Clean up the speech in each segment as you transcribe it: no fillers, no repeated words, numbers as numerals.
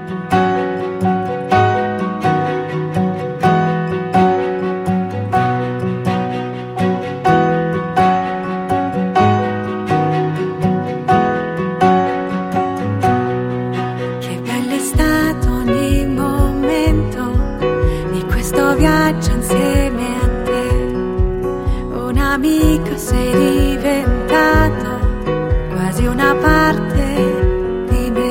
Viaggio insieme a te, un amico sei diventato, quasi una parte di me.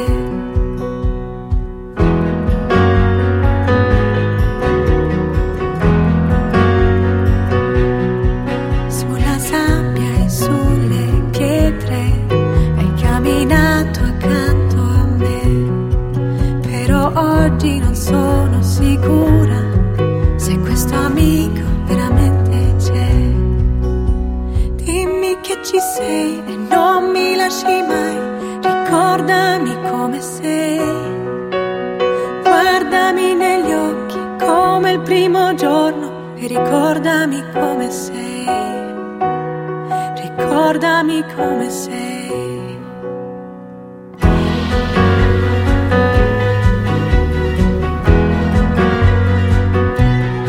Sulla sabbia e sulle pietre hai camminato accanto a me, però oggi non sono sicura se questo amico veramente c'è. Dimmi che ci sei e non mi lasci mai, ricordami come sei, guardami negli occhi come il primo giorno e ricordami come sei, ricordami come sei.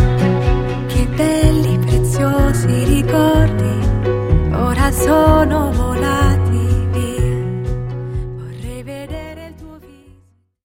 Sono